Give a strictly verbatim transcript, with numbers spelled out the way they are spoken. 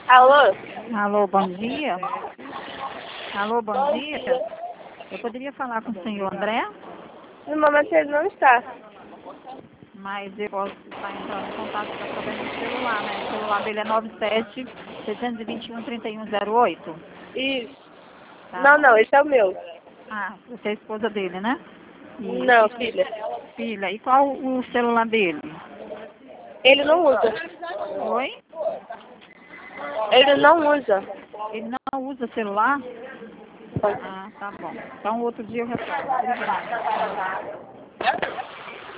Alô? Alô, bom dia. Alô, bom dia. Eu poderia falar com o senhor André, No momento ele não está. mas eu posso estar entrando em contato com através do celular, né? O celular dele é nove sete, sete dois um, três um zero oito. Isso. Tá Não, bom. não, esse é o meu. Ah, você é a esposa dele, né? E, Não, filha. filha, e qual o celular dele? Ele não usa. Oi? Ele não usa. Ele não usa celular? Ah, tá bom. Então outro dia eu retorno. Obrigada.